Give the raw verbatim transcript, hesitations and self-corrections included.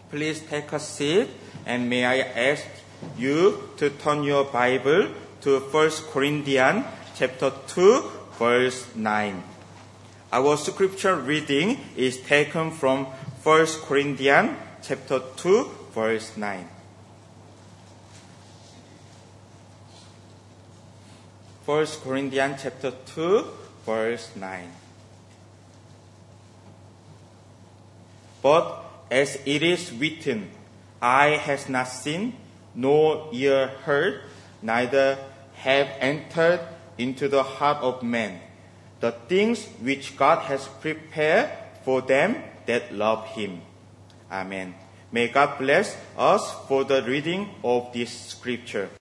Please take a seat, and may I ask you to turn your Bible to First Corinthians chapter two, verse nine. Our scripture reading is taken from First Corinthians chapter two, verse nine. First Corinthians chapter two, verse nine. But as it is written, eye has not seen, nor ear heard, neither have entered into the heart of man the things which God has prepared for them that love Him. Amen. May God bless us for the reading of this scripture.